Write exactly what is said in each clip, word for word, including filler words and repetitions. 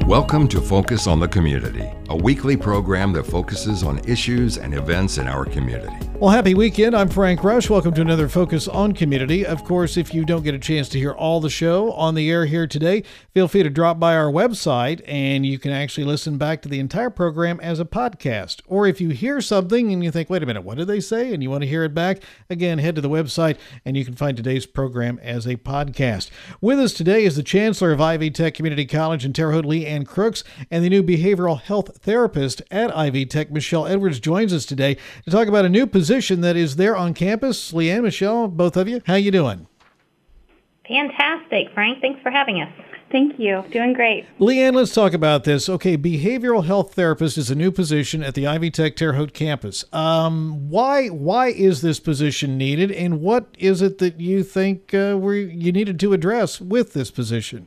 Welcome to Focus on the Community, a weekly program that focuses on issues and events in our community. Well, happy weekend. I'm Frank Rush. Welcome to another Focus on Community. Of course, if you don't get a chance to hear all the show on the air here today, feel free to drop by our website and you can actually listen back to the entire program as a podcast. Or if you hear something and you think, wait a minute, what did they say? And you want to hear it back, again, head to the website and you can find today's program as a podcast. With us today is the Chancellor of Ivy Tech Community College in Terre Haute, Leanne Crooks, and the new behavioral health therapist at Ivy Tech, Michelle Edwards, joins us today to talk about a new position that is there on campus. Leanne, Michelle, both of you, how you doing? Fantastic, Frank. Thanks for having us. Thank you. Doing great. Leanne, let's talk about this. Okay, behavioral health therapist is a new position at the Ivy Tech Terre Haute campus. Um, why why is this position needed, and what is it that you think uh, we you needed to address with this position?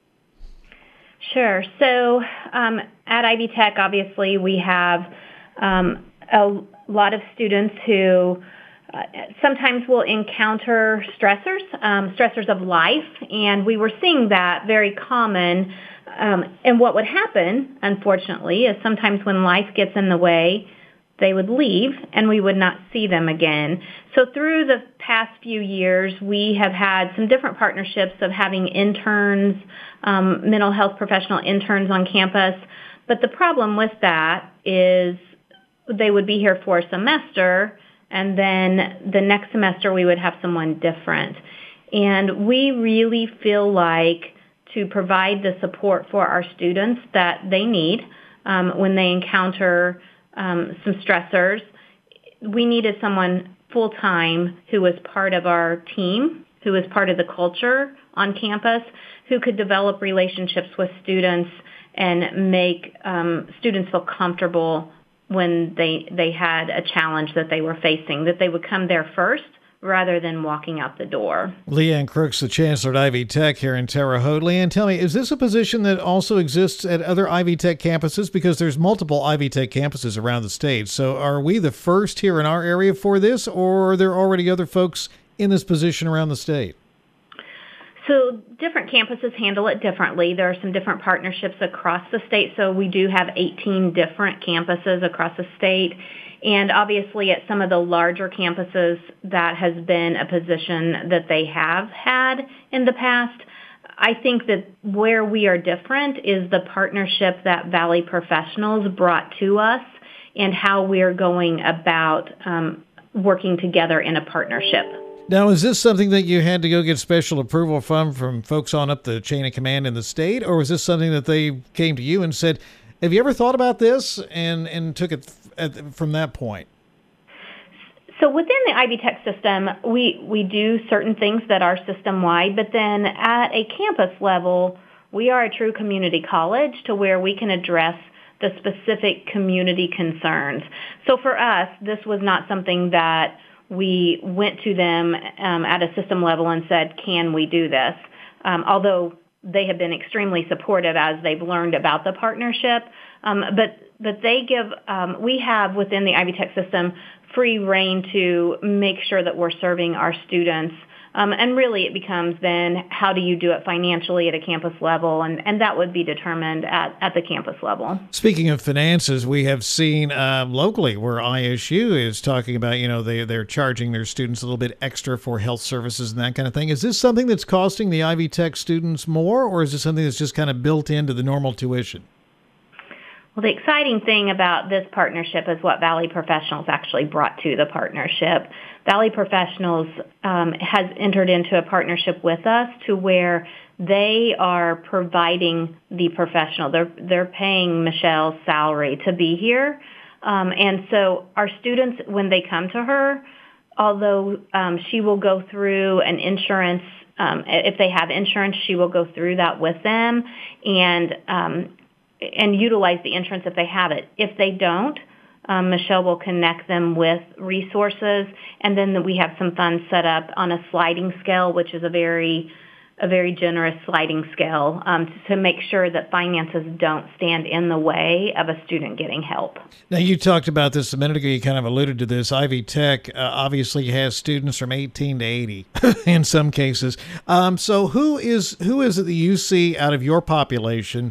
Sure. So um, at Ivy Tech, obviously, we have um, a lot of students who uh, sometimes will encounter stressors, um, stressors of life, and we were seeing that very common. Um, and what would happen, unfortunately, is sometimes when life gets in the way, they would leave and we would not see them again. So through the past few years, we have had some different partnerships of having interns, um, mental health professional interns on campus. But the problem with that is they would be here for a semester, and then the next semester we would have someone different. And we really feel like to provide the support for our students that they need um, when they encounter um, some stressors, we needed someone full-time who was part of our team, who was part of the culture on campus, who could develop relationships with students and make um, students feel comfortable when they they had a challenge that they were facing, that they would come there first rather than walking out the door. Leanne Crooks, the Chancellor at Ivy Tech here in Terre Haute. Leanne, tell me, is this a position that also exists at other Ivy Tech campuses? Because there's multiple Ivy Tech campuses around the state. So are we the first here in our area for this, or are there already other folks in this position around the state? So different campuses handle it differently. There are some different partnerships across the state. So we do have eighteen different campuses across the state. And obviously at some of the larger campuses, that has been a position that they have had in the past. I think that where we are different is the partnership that Valley Professionals brought to us and how we're going about um, working together in a partnership. Now, is this something that you had to go get special approval from, from folks on up the chain of command in the state, or was this something that they came to you and said, have you ever thought about this, and, and took it at, from that point? So within the Ivy Tech system, we, we do certain things that are system-wide, but then at a campus level, we are a true community college to where we can address the specific community concerns. So for us, this was not something that we went to them um, at a system level and said, can we do this? Um, although they have been extremely supportive as they've learned about the partnership. Um, but, but they give, um, we have within the Ivy Tech system free reign to make sure that we're serving our students. Um, and really it becomes then how do you do it financially at a campus level, and, and that would be determined at, at the campus level. Speaking of finances, we have seen uh, locally where I S U is talking about, you know, they, they're charging their students a little bit extra for health services and that kind of thing. Is this something that's costing the Ivy Tech students more, or is this something that's just kind of built into the normal tuition? Well, the exciting thing about this partnership is what Valley Professionals actually brought to the partnership. Valley Professionals um, has entered into a partnership with us to where they are providing the professional. They're, they're paying Michelle's salary to be here. Um, and so our students, when they come to her, although um, she will go through an insurance, um, if they have insurance, she will go through that with them and um, and utilize the insurance if they have it. If they don't, um, Michelle will connect them with resources, and then we have some funds set up on a sliding scale, which is a very a very generous sliding scale um, to, to make sure that finances don't stand in the way of a student getting help. Now, you talked about this a minute ago. You kind of alluded to this. Ivy Tech uh, obviously has students from eighteen to eighty in some cases. Um, so who is who is it that you see out of your population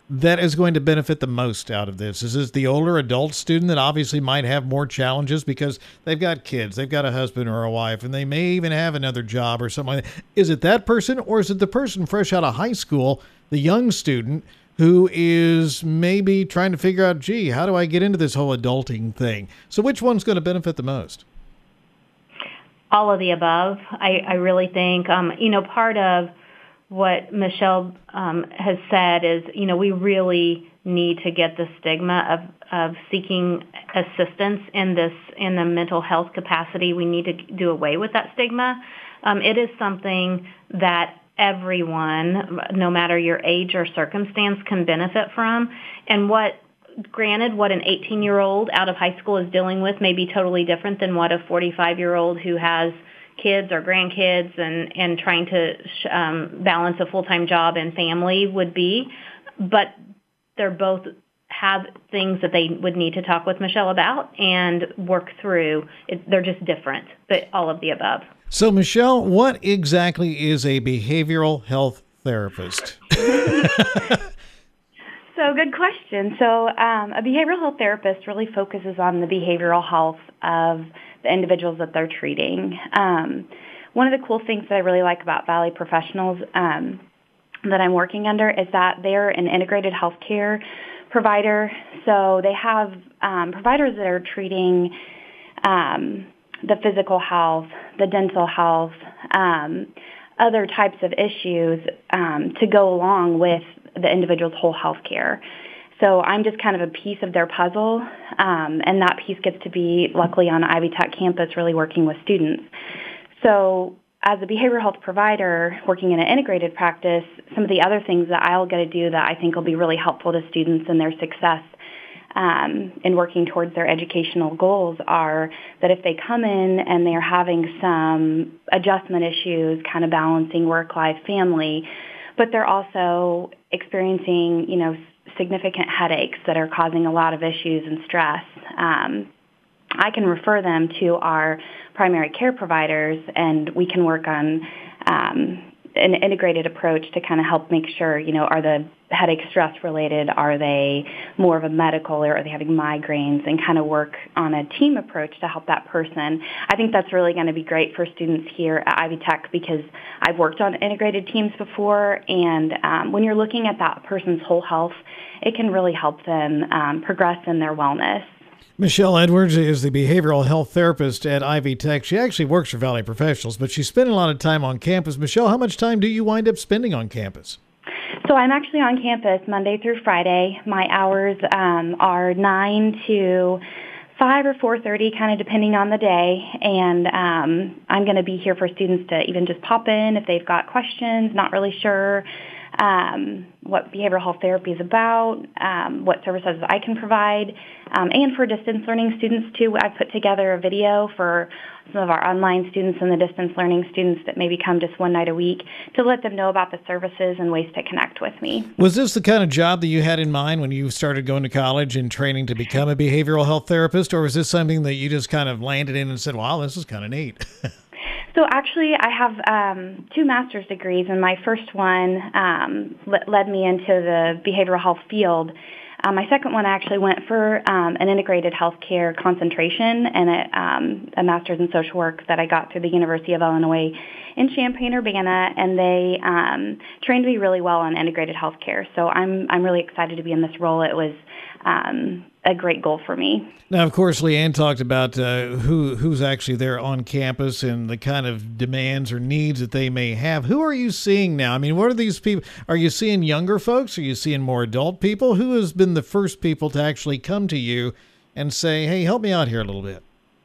that is going to benefit the most out of this? Is this the older adult student that obviously might have more challenges because they've got kids, they've got a husband or a wife, and they may even have another job or something like that? Is it that person, or is it the person fresh out of high school, the young student, who is maybe trying to figure out, gee, how do I get into this whole adulting thing? So which one's going to benefit the most? All of the above. I, I really think, um, you know, part of what Michelle um, has said is, you know, we really need to get the stigma of, of seeking assistance in this, in the mental health capacity. We need to do away with that stigma. Um, it is something that everyone, no matter your age or circumstance, can benefit from. And what, granted, what an eighteen-year-old out of high school is dealing with may be totally different than what a forty-five-year-old who has kids or grandkids and, and trying to um, balance a full-time job and family would be. But they're both have things that they would need to talk with Michelle about and work through. It, they're just different, but all of the above. So, Michelle, what exactly is a behavioral health therapist? So, good question. So, um, a behavioral health therapist really focuses on the behavioral health of the individuals that they're treating. Um, one of the cool things that I really like about Valley Professionals um, that I'm working under is that they're an integrated healthcare provider. So they have um, providers that are treating um, the physical health, the dental health, um, other types of issues um, to go along with the individual's whole health care. So I'm just kind of a piece of their puzzle, um, and that piece gets to be, luckily, on Ivy Tech campus, really working with students. So as a behavioral health provider working in an integrated practice, some of the other things that I'll get to do that I think will be really helpful to students and their success um, in working towards their educational goals are that if they come in and they're having some adjustment issues, kind of balancing work, life, family, but they're also experiencing, you know, significant headaches that are causing a lot of issues and stress, um, I can refer them to our primary care providers, and we can work on um, an integrated approach to kind of help make sure, you know, are the headaches stress related? Are they more of a medical, or are they having migraines? And kind of work on a team approach to help that person. I think that's really going to be great for students here at Ivy Tech because I've worked on integrated teams before, and um, when you're looking at that person's whole health, it can really help them um, progress in their wellness. Michelle Edwards is the behavioral health therapist at Ivy Tech. She actually works for Valley Professionals, but she's spending a lot of time on campus. Michelle, how much time do you wind up spending on campus? So I'm actually on campus Monday through Friday. My hours um, are nine to five or four thirty, kind of depending on the day. And um, I'm going to be here for students to even just pop in if they've got questions, not really sure um, what behavioral health therapy is about, um, what services I can provide. Um, and for distance learning students, too, I've put together a video for some of our online students and the distance learning students that maybe come just one night a week to let them know about the services and ways to connect with me. Was this the kind of job that you had in mind when you started going to college and training to become a behavioral health therapist, or was this something that you just kind of landed in and said, wow, this is kind of neat? So actually, I have um, two master's degrees, and my first one um, le- led me into the behavioral health field. Um, my second one actually went for um, an integrated healthcare concentration and a, um, a master's in social work that I got through the University of Illinois in Champaign-Urbana, and they um, trained me really well on integrated healthcare. So I'm I'm really excited to be in this role. It was um, a great goal for me. Now, of course, Leanne talked about uh, who who's actually there on campus and the kind of demands or needs that they may have. Who are you seeing now? I mean, what are these people? Are you seeing younger folks? Are you seeing more adult people? Who has been the first people to actually come to you and say, hey, help me out here a little bit?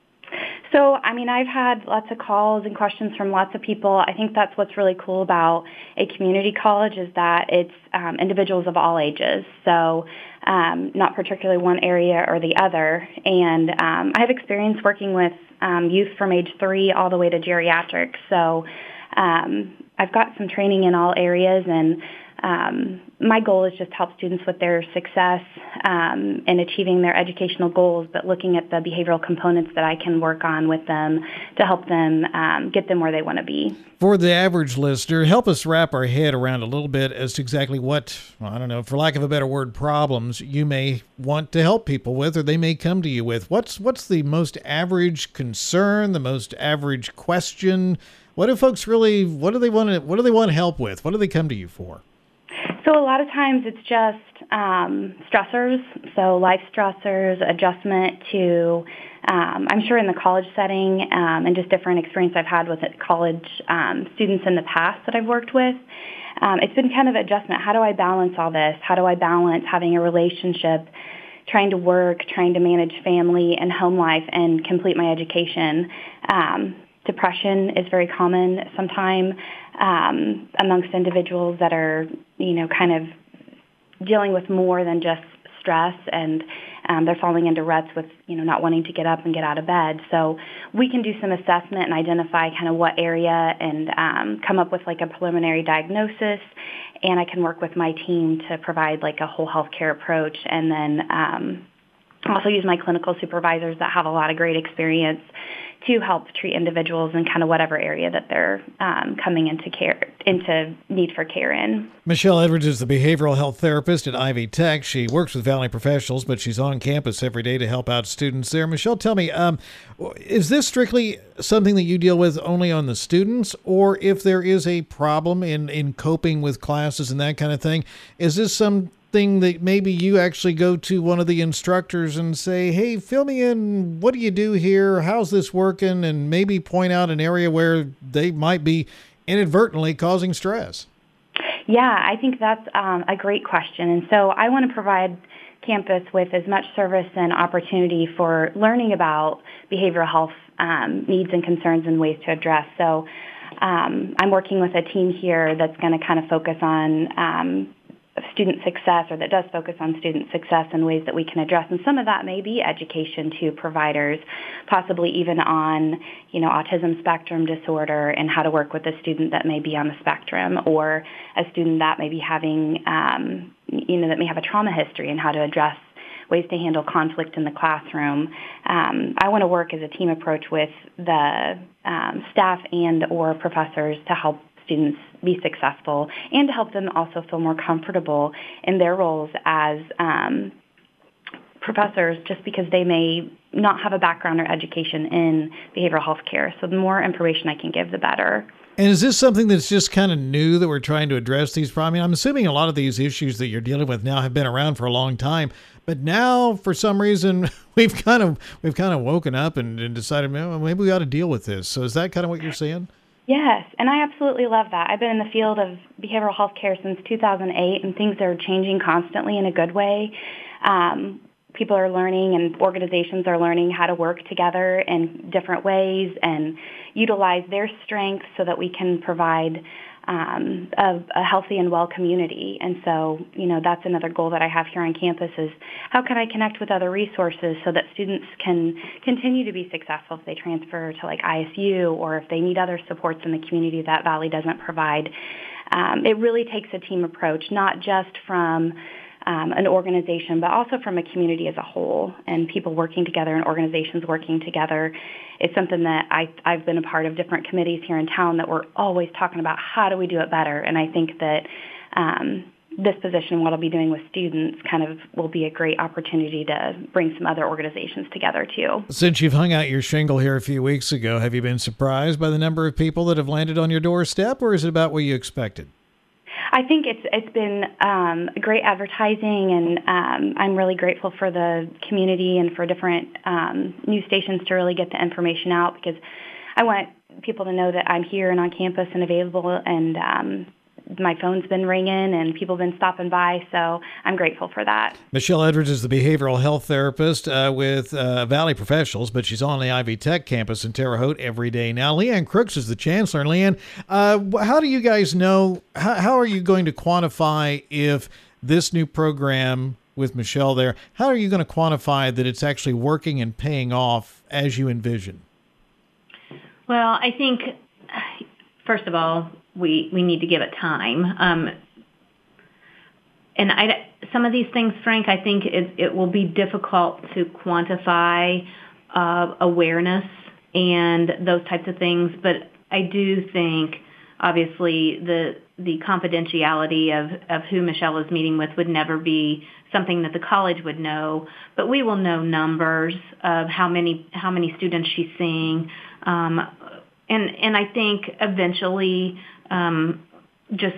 So, I mean, I've had lots of calls and questions from lots of people. I think that's what's really cool about a community college is that it's um, individuals of all ages. So um, not particularly one area or the other. And um, I have experience working with um, youth from age three all the way to geriatrics. So um, I've got some training in all areas, and um, my goal is just to help students with their success um, in achieving their educational goals, but looking at the behavioral components that I can work on with them to help them um, get them where they want to be. For the average listener, help us wrap our head around a little bit as to exactly what, well, I don't know, for lack of a better word, problems you may want to help people with, or they may come to you with. What's what's the most average concern, the most average question? What do folks really, what do they want to, what do they want help with? What do they come to you for? So a lot of times it's just um, stressors, so life stressors, adjustment to, um, I'm sure in the college setting um, and just different experience I've had with college um, students in the past that I've worked with. Um, it's been kind of adjustment. How do I balance all this? How do I balance having a relationship, trying to work, trying to manage family and home life and complete my education? Um, depression is very common sometimes um, amongst individuals that are, you know, kind of dealing with more than just stress, and um, they're falling into ruts with, you know, not wanting to get up and get out of bed. So we can do some assessment and identify kind of what area and um, come up with like a preliminary diagnosis, and I can work with my team to provide like a whole health care approach, and then um, also use my clinical supervisors that have a lot of great experience to help treat individuals in kind of whatever area that they're um, coming into care, into need for care in. Michelle Edwards is the behavioral health therapist at Ivy Tech. She works with Valley Professionals, but she's on campus every day to help out students there. Michelle, tell me, um, is this strictly something that you deal with only on the students, or if there is a problem in, in coping with classes and that kind of thing, is this some thing that maybe you actually go to one of the instructors and say, hey, fill me in, what do you do here? How's this working? And maybe point out an area where they might be inadvertently causing stress. Yeah, I think that's um, a great question. And so I want to provide campus with as much service and opportunity for learning about behavioral health um, needs and concerns and ways to address. So um, I'm working with a team here that's going to kind of focus on um, student success, or that does focus on student success in ways that we can address. And some of that may be education to providers, possibly even on, you know, autism spectrum disorder and how to work with a student that may be on the spectrum, or a student that may be having, um, you know, that may have a trauma history and how to address ways to handle conflict in the classroom. Um, I want to work as a team approach with the um, staff and or professors to help students be successful, and to help them also feel more comfortable in their roles as um, professors, just because they may not have a background or education in behavioral health care. So the more information I can give, the better. And is this something that's just kind of new that we're trying to address these problems? I mean, I'm assuming a lot of these issues that you're dealing with now have been around for a long time, but now for some reason we've kind of we've kind of woken up and, and decided, well, maybe we ought to deal with this. So is that kind of what you're saying? Yes, and I absolutely love that. I've been in the field of behavioral health care since two thousand eight, and things are changing constantly in a good way. Um, people are learning, and organizations are learning how to work together in different ways and utilize their strengths so that we can provide um, a, a healthy and well community. And so, you know, that's another goal that I have here on campus is how can I connect with other resources so that students can continue to be successful if they transfer to like I S U, or if they need other supports in the community that Valley doesn't provide. Um, it really takes a team approach, not just from Um, an organization, but also from a community as a whole, and people working together and organizations working together. It's something that I, I've been a part of different committees here in town that we're always talking about how do we do it better. And I think that um, this position, what I'll be doing with students, kind of will be a great opportunity to bring some other organizations together too. Since you've hung out your shingle here a few weeks ago, have you been surprised by the number of people that have landed on your doorstep, or is it about what you expected? I think it's it's been um, great advertising, and um, I'm really grateful for the community and for different um, news stations to really get the information out, because I want people to know that I'm here and on campus and available, and um, my phone's been ringing and people have been stopping by, so I'm grateful for that. Michelle Edwards is the behavioral health therapist uh, with uh, Valley Professionals, but she's on the Ivy Tech campus in Terre Haute every day now. Leanne Crooks is the chancellor. And Leanne, uh, how do you guys know, how, how are you going to quantify if this new program with Michelle there, how are you going to quantify that it's actually working and paying off as you envision? Well, I think, first of all, we, we need to give it time. Um, and I, some of these things, Frank, I think it, it will be difficult to quantify uh, awareness and those types of things. But I do think, obviously, the the confidentiality of, of who Michelle is meeting with would never be something that the college would know. But we will know numbers of how many how many students she's seeing, um, and and I think eventually, um, just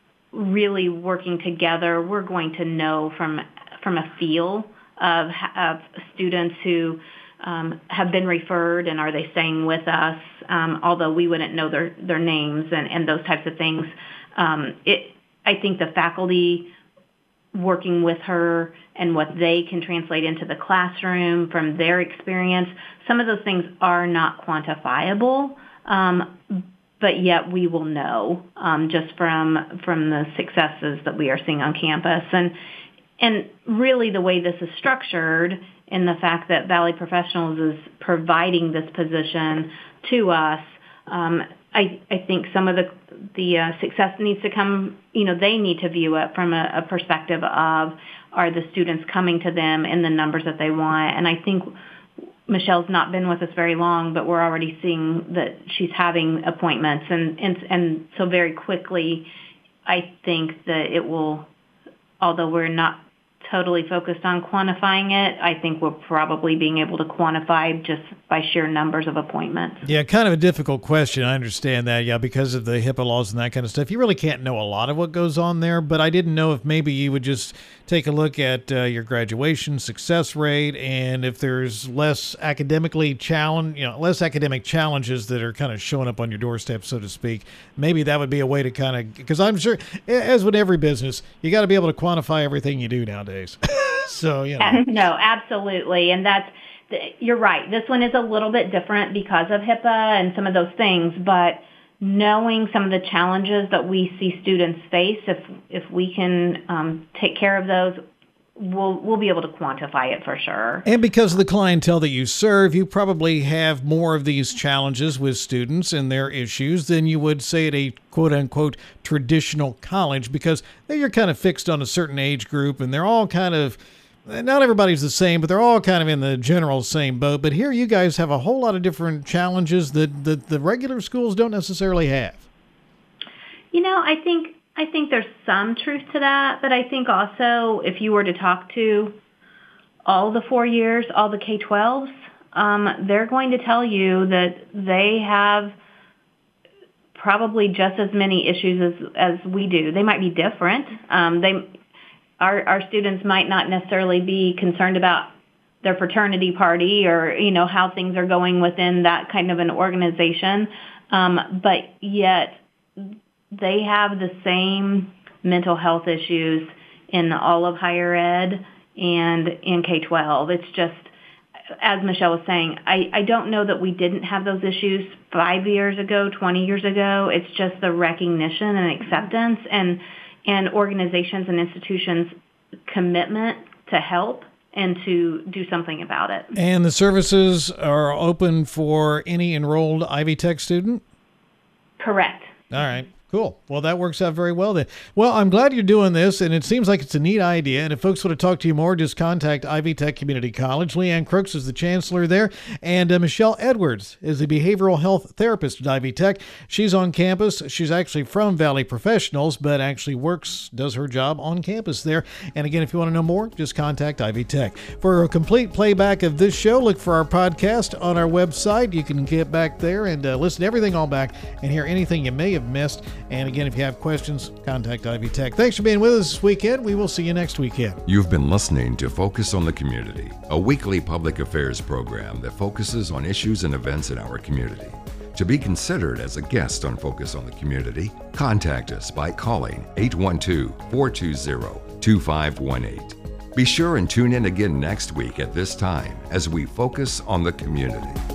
really working together, we're going to know from from a feel of, of students who um, have been referred and are they staying with us, um, although we wouldn't know their, their names and, and those types of things. Um, it, I think the faculty working with her and what they can translate into the classroom from their experience, some of those things are not quantifiable. Um, but yet we will know um, just from from the successes that we are seeing on campus. And and really the way this is structured in the fact that Valley Professionals is providing this position to us, um, I, I think some of the the uh, success needs to come, you know, they need to view it from a, a perspective of, are the students coming to them in the numbers that they want? And I think Michelle's not been with us very long, but we're already seeing that she's having appointments. And, and, and so very quickly, I think that it will, although we're not totally focused on quantifying it, I think we're probably being able to quantify just by sheer numbers of appointments. Yeah, kind of a difficult question. I understand that, yeah, because of the HIPAA laws and that kind of stuff. You really can't know a lot of what goes on there, but I didn't know if maybe you would just take a look at uh, your graduation success rate, and if there's less academically challenge, you know, less academic challenges that are kind of showing up on your doorstep, so to speak, maybe that would be a way to kind of, because I'm sure, as with every business, you got to be able to quantify everything you do nowadays. So, you know. No, absolutely. And that's, you're right. This one is a little bit different because of HIPAA and some of those things, but knowing some of the challenges that we see students face, if if we can um, take care of those, we'll we'll be able to quantify it for sure. And because of the clientele that you serve, you probably have more of these challenges with students and their issues than you would say at a quote-unquote traditional college, because you're kind of fixed on a certain age group and they're all kind of, not everybody's the same, but they're all kind of in the general same boat. But here you guys have a whole lot of different challenges that, that the regular schools don't necessarily have. You know, I think I think there's some truth to that, but I think also if you were to talk to all the four years, all the K twelves, um, they're going to tell you that they have probably just as many issues as, as we do. They might be different. Um, they Our, our students might not necessarily be concerned about their fraternity party or, you know, how things are going within that kind of an organization. Um, but yet they have the same mental health issues in all of higher ed and in K twelve. It's just, as Michelle was saying, I, I don't know that we didn't have those issues five years ago, twenty years ago. It's just the recognition and acceptance and and organizations and institutions' commitment to help and to do something about it. And the services are open for any enrolled Ivy Tech student? Correct. All right. Cool. Well, that works out very well then. Well, I'm glad you're doing this, and it seems like it's a neat idea. And if folks want to talk to you more, just contact Ivy Tech Community College. Leanne Crooks is the chancellor there, and uh, Michelle Edwards is a behavioral health therapist at Ivy Tech. She's on campus. She's actually from Valley Professionals, but actually works, does her job on campus there. And again, if you want to know more, just contact Ivy Tech. For a complete playback of this show, look for our podcast on our website. You can get back there and uh, listen to everything all back and hear anything you may have missed. And again, if you have questions, contact Ivy Tech. Thanks for being with us this weekend. We will see you next weekend. You've been listening to Focus on the Community, a weekly public affairs program that focuses on issues and events in our community. To be considered as a guest on Focus on the Community, contact us by calling eight one two, four two zero, two five one eight. Be sure and tune in again next week at this time as we focus on the community.